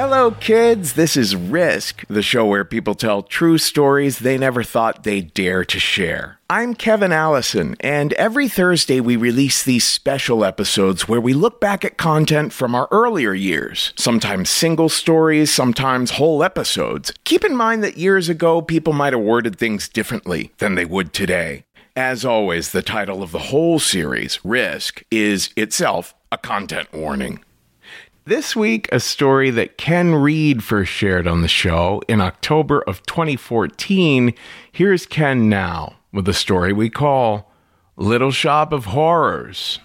Hello, kids. This is Risk, the show where people tell true stories they never thought they'd dare to share. I'm Kevin Allison, and every Thursday we release these special episodes where we look back at content from our earlier years. Sometimes single stories, sometimes whole episodes. Keep in mind that years ago, people might have worded things differently than they would today. As always, the title of the whole series, Risk, is itself a content warning. This week, a story that Ken Reed first shared on the show in October of 2014. Here's Ken now with a story we call Little Shop of Horrors.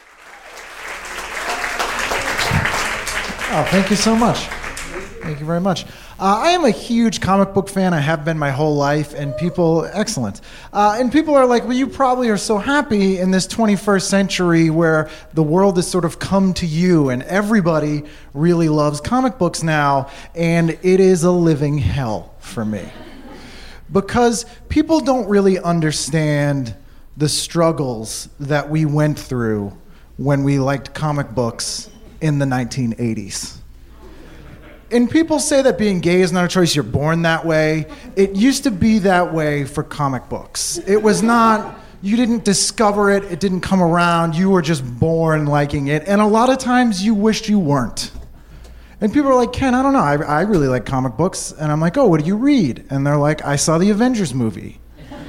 Oh, thank you so much. Thank you very much. I am a huge comic book fan. I have been my whole life, and people are like, well, you probably are so happy in this 21st century where the world has sort of come to you and everybody really loves comic books now, and it is a living hell for me. Because people don't really understand the struggles that we went through when we liked comic books in the 1980s. And people say that being gay is not a choice, you're born that way. It used to be that way for comic books. It was not, you didn't discover it, it didn't come around, you were just born liking it. And a lot of times you wished you weren't. And people are like, Ken, I don't know, I really like comic books. And I'm like, oh, what do you read? And they're like, I saw the Avengers movie.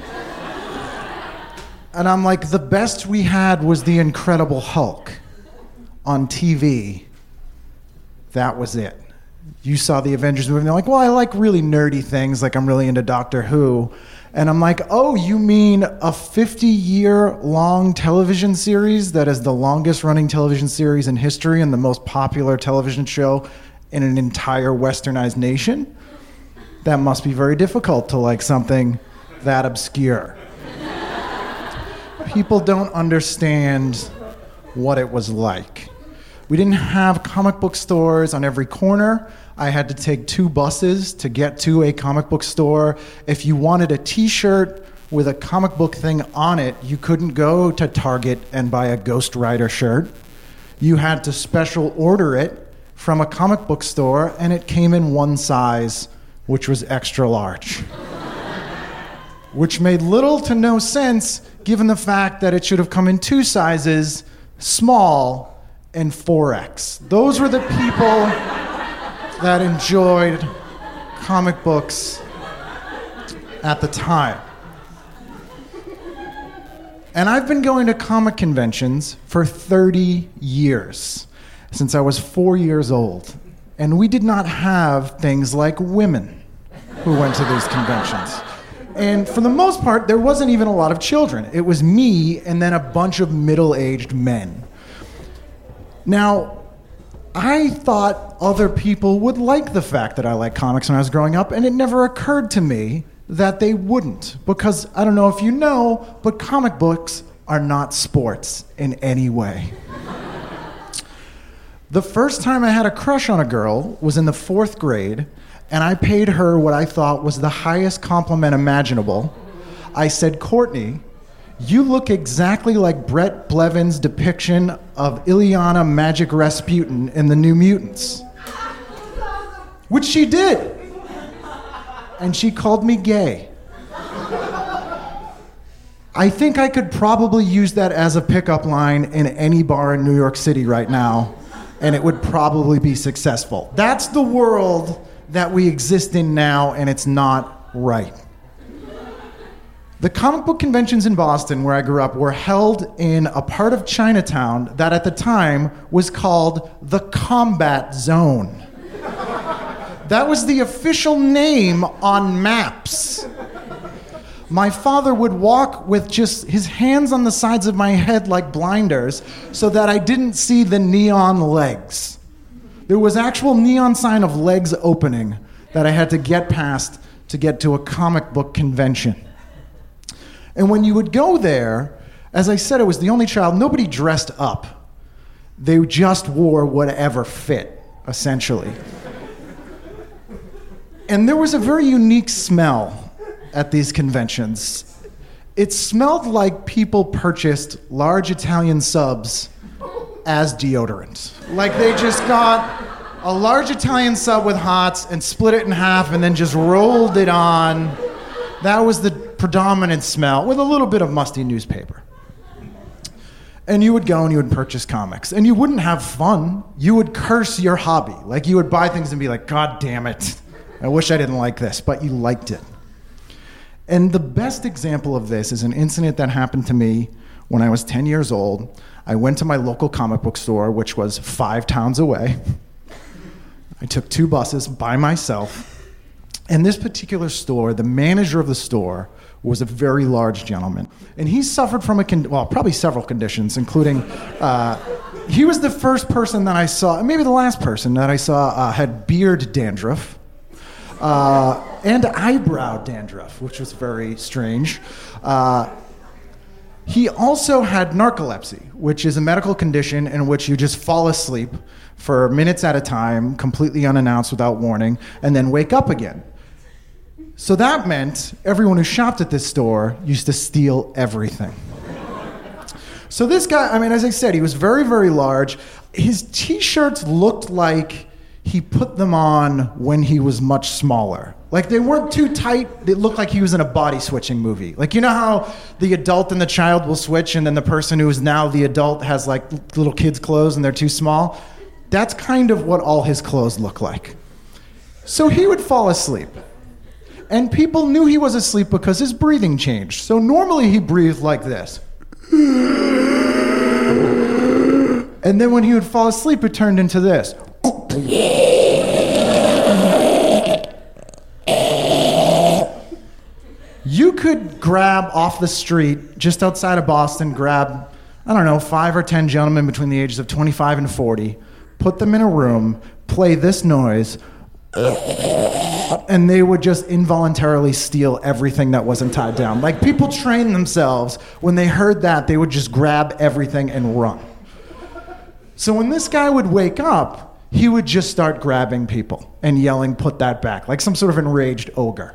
And I'm like, the best we had was the Incredible Hulk on TV. That was it. You saw the Avengers movie, and they're like, well, I like really nerdy things, like I'm really into Doctor Who. And I'm like, oh, you mean a 50-year-long television series that is the longest-running television series in history and the most popular television show in an entire westernized nation? That must be very difficult to like something that obscure. People don't understand what it was like. We didn't have comic book stores on every corner. I had to take 2 buses to get to a comic book store. If you wanted a t-shirt with a comic book thing on it, you couldn't go to Target and buy a Ghost Rider shirt. You had to special order it from a comic book store, and it came in one size, which was extra large. Which made little to no sense, given the fact that it should have come in 2 sizes, small and 4X. Those were the people that enjoyed comic books at the time. And I've been going to comic conventions for 30 years, since I was 4 years old. And we did not have things like women who went to these conventions. And for the most part, there wasn't even a lot of children. It was me and then a bunch of middle-aged men. Now, I thought other people would like the fact that I like comics when I was growing up, and it never occurred to me that they wouldn't. Because, I don't know if you know, but comic books are not sports in any way. The first time I had a crush on a girl was in the 4th grade, and I paid her what I thought was the highest compliment imaginable. I said, Courtney, you look exactly like Brett Blevin's depiction of Ilyana Magic Rasputin in The New Mutants. Which she did. And she called me gay. I think I could probably use that as a pickup line in any bar in New York City right now, and it would probably be successful. That's the world that we exist in now, and it's not right. The comic book conventions in Boston, where I grew up, were held in a part of Chinatown that at the time was called the Combat Zone. That was the official name on maps. My father would walk with just his hands on the sides of my head like blinders so that I didn't see the neon legs. There was actual neon sign of legs opening that I had to get past to get to a comic book convention. And when you would go there, as I said, I was the only child, nobody dressed up. They just wore whatever fit, essentially. And there was a very unique smell at these conventions. It smelled like people purchased large Italian subs as deodorant. Like they just got A large Italian sub with hots and split it in half and then just rolled it on. That was the predominant smell with a little bit of musty newspaper. And you would go and you would purchase comics. And you wouldn't have fun. You would curse your hobby. Like you would buy things and be like, God damn it. I wish I didn't like this, but you liked it. And the best example of this is an incident that happened to me when I was 10 years old. I went to my local comic book store, which was 5 towns away. I took 2 buses by myself. And this particular store, the manager of the store, was a very large gentleman. And he suffered from probably several conditions, including, he was the first person that I saw, maybe the last person that I saw had beard dandruff and eyebrow dandruff, which was very strange. He also had narcolepsy, which is a medical condition in which you just fall asleep for minutes at a time, completely unannounced without warning, and then wake up again. So that meant everyone who shopped at this store used to steal everything. So this guy, I mean, as I said, he was very, very large. His t-shirts looked like he put them on when he was much smaller. Like they weren't too tight. It looked like he was in a body switching movie. Like, you know how the adult and the child will switch and then the person who is now the adult has like little kids' clothes and they're too small? That's kind of what all his clothes look like. So he would fall asleep. And people knew he was asleep because his breathing changed. So normally he breathed like this. And then when he would fall asleep, it turned into this. You could grab off the street, just outside of Boston, grab, 5 or 10 gentlemen between the ages of 25 and 40, put them in a room, play this noise, and they would just involuntarily steal everything that wasn't tied down. Like, people trained themselves, when they heard that, they would just grab everything and run. So when this guy would wake up, he would just start grabbing people and yelling, "Put that back," like some sort of enraged ogre.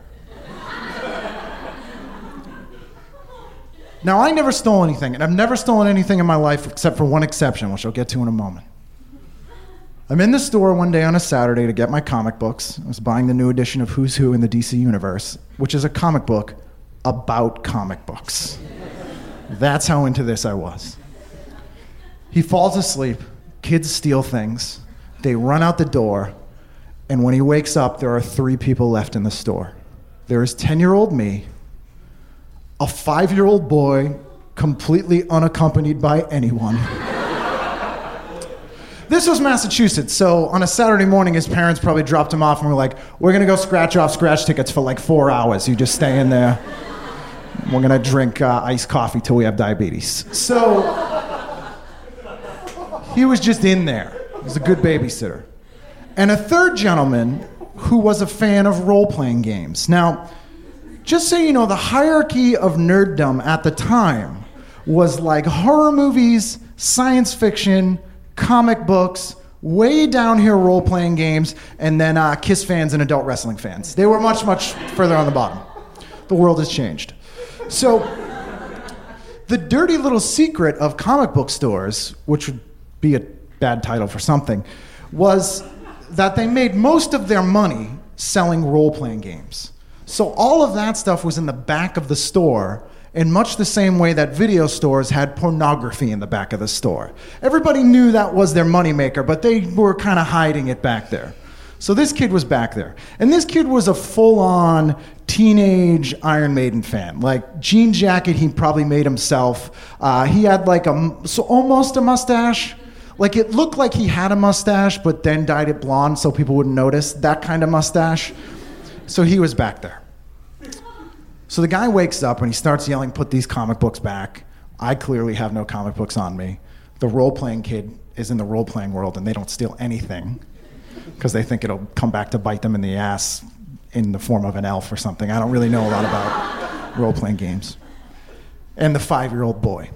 Now, I never stole anything, and I've never stolen anything in my life except for one exception, which I'll get to in a moment. I'm in the store one day on a Saturday to get my comic books. I was buying the new edition of Who's Who in the DC Universe, which is a comic book about comic books. That's how into this I was. He falls asleep, kids steal things, they run out the door, and when he wakes up, there are 3 people left in the store. There is 10-year-old me, a 5-year-old boy, completely unaccompanied by anyone. This was Massachusetts, so on a Saturday morning, his parents probably dropped him off and were like, "We're gonna go scratch off scratch tickets for like 4 hours. You just stay in there. We're gonna drink iced coffee till we have diabetes." So he was just in there. He was a good babysitter. And a third gentleman who was a fan of role-playing games. Now, just so you know, the hierarchy of nerddom at the time was like horror movies, science fiction, comic books, way down here role-playing games, and then KISS fans and adult wrestling fans. They were much, much further on the bottom. The world has changed. So the dirty little secret of comic book stores, which would be a bad title for something, was that they made most of their money selling role-playing games. So all of that stuff was in the back of the store, in much the same way that video stores had pornography in the back of the store. Everybody knew that was their moneymaker, but they were kind of hiding it back there. So this kid was back there. And this kid was a full-on teenage Iron Maiden fan. Like, jean jacket he probably made himself. He had like almost a mustache. Like, it looked like he had a mustache, but then dyed it blonde so people wouldn't notice. That kind of mustache. So he was back there. So the guy wakes up and he starts yelling, "Put these comic books back." I clearly have no comic books on me. The role-playing kid is in the role-playing world and they don't steal anything because they think it'll come back to bite them in the ass in the form of an elf or something. I don't really know a lot about role-playing games. And the 5-year-old boy.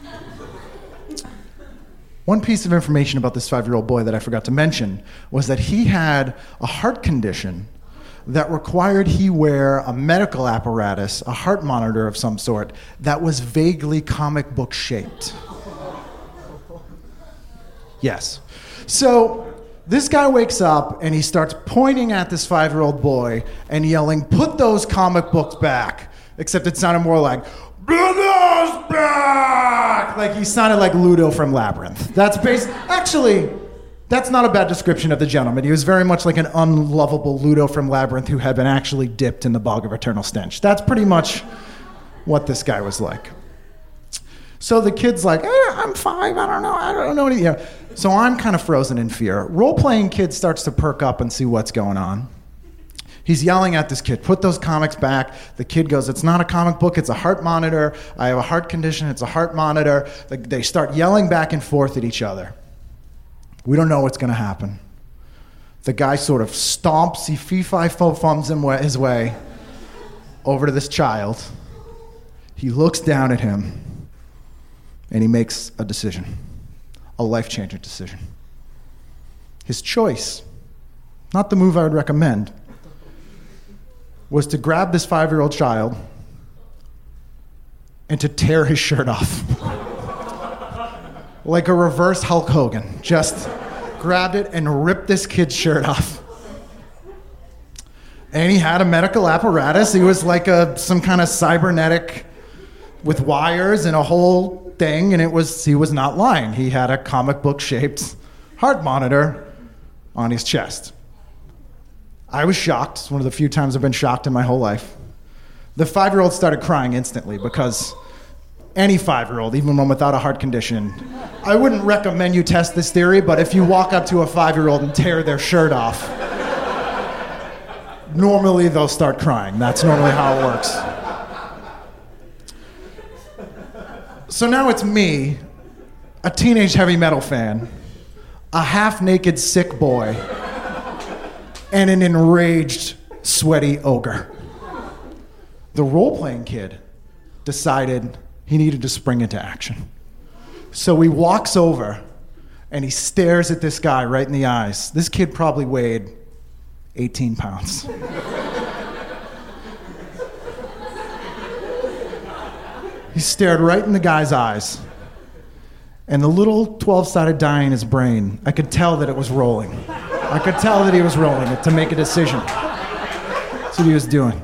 One piece of information about this 5-year-old boy that I forgot to mention was that he had a heart condition that required he wear a medical apparatus, a heart monitor of some sort, that was vaguely comic book shaped. Yes. So This guy wakes up and he starts pointing at this 5-year-old boy and yelling, "Put those comic books back." Except it sounded more like, "Put those back!" Like he sounded like Ludo from Labyrinth. Actually, that's not a bad description of the gentleman. He was very much like an unlovable Ludo from Labyrinth who had been actually dipped in the bog of eternal stench. That's pretty much what this guy was like. So the kid's like, I'm 5, I don't know anything. So I'm kind of frozen in fear. Role-playing kid starts to perk up and see what's going on. He's yelling at this kid, "Put those comics back." The kid goes, "It's not a comic book, it's a heart monitor. I have a heart condition, it's a heart monitor." They start yelling back and forth at each other. We don't know what's going to happen. The guy sort of stomps, he fee-fi-fo-fums his way over to this child. He looks down at him, and he makes a decision, a life-changing decision. His choice, not the move I would recommend, was to grab this 5-year-old child and to tear his shirt off. Like a reverse Hulk Hogan. Just grabbed it and ripped this kid's shirt off. And he had a medical apparatus. He was like some kind of cybernetic with wires and a whole thing, and he was not lying. He had a comic book shaped heart monitor on his chest. I was shocked. It's one of the few times I've been shocked in my whole life. The 5-year-old started crying instantly because any 5-year-old, even one without a heart condition, I wouldn't recommend you test this theory, but if you walk up to a 5-year-old and tear their shirt off, normally they'll start crying. That's normally how it works. So now it's me, a teenage heavy metal fan, a half-naked sick boy, and an enraged, sweaty ogre. The role-playing kid decided he needed to spring into action. So he walks over and he stares at this guy right in the eyes. This kid probably weighed 18 pounds. He stared right in the guy's eyes. And the little 12-sided die in his brain, I could tell that it was rolling. I could tell that he was rolling it to make a decision. That's what he was doing.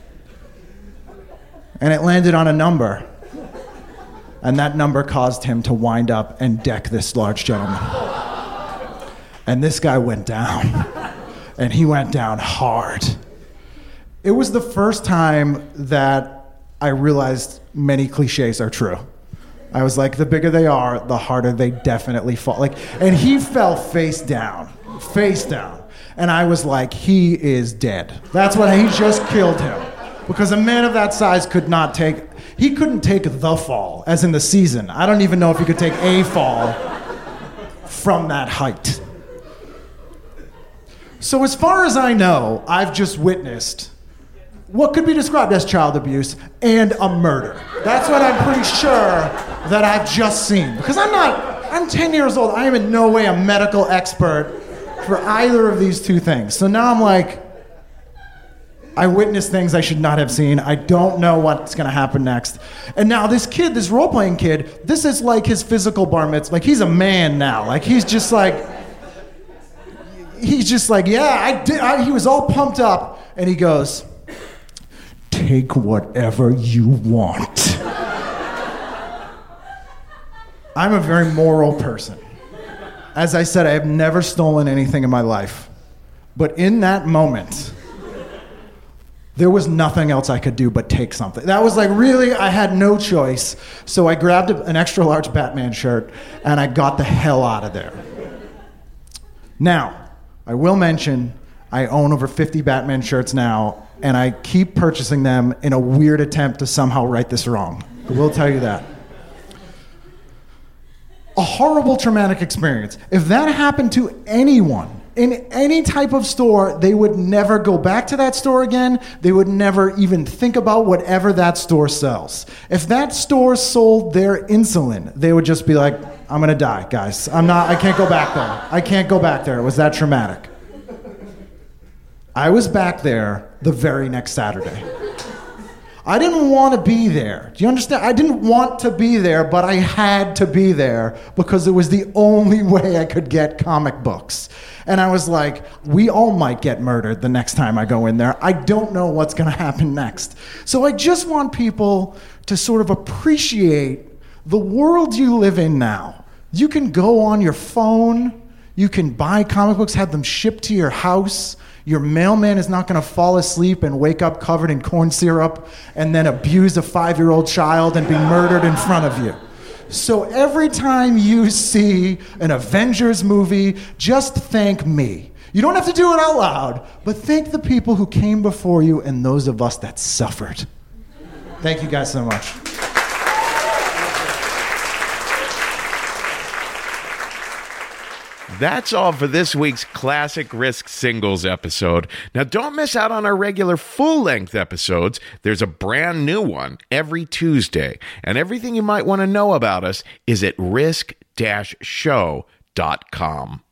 And it landed on a number. And that number caused him to wind up and deck this large gentleman. And this guy went down. And he went down hard. It was the first time that I realized many cliches are true. I was like, the bigger they are, the harder they definitely fall. And he fell face down. And I was like, he is dead. That's what he just killed him. Because a man of that size couldn't take the fall, as in the season. I don't even know if he could take a fall from that height. So as far as I know, I've just witnessed what could be described as child abuse and a murder. That's what I'm pretty sure that I've just seen. Because I'm 10 years old. I am in no way a medical expert for either of these two things. So now I'm like, I witnessed things I should not have seen. I don't know what's going to happen next. And now this kid, this role-playing kid, this is like his physical bar mitzvah. Like, he's a man now. Like, he's just like, yeah, I did. He was all pumped up. And he goes, "Take whatever you want." I'm a very moral person. As I said, I have never stolen anything in my life. But in that moment, there was nothing else I could do but take something. That was like, really, I had no choice. So I grabbed an extra large Batman shirt and I got the hell out of there. Now, I will mention, I own over 50 Batman shirts now, and I keep purchasing them in a weird attempt to somehow right this wrong. I will tell you that. A horrible traumatic experience. If that happened to anyone in any type of store, they would never go back to that store again. They would never even think about whatever that store sells. If that store sold their insulin, they would just be like, I'm gonna die, guys. I can't go back there. I can't go back there. It was that traumatic. I was back there the very next Saturday. I didn't want to be there. Do you understand? I didn't want to be there, but I had to be there because it was the only way I could get comic books. And I was like, we all might get murdered the next time I go in there. I don't know what's going to happen next. So I just want people to sort of appreciate the world you live in now. You can go on your phone, you can buy comic books, have them shipped to your house. Your mailman is not going to fall asleep and wake up covered in corn syrup and then abuse a 5-year-old child and be murdered in front of you. So every time you see an Avengers movie, just thank me. You don't have to do it out loud, but thank the people who came before you and those of us that suffered. Thank you guys so much. That's all for this week's Classic Risk Singles episode. Now, don't miss out on our regular full-length episodes. There's a brand new one every Tuesday, and everything you might want to know about us is at risk-show.com.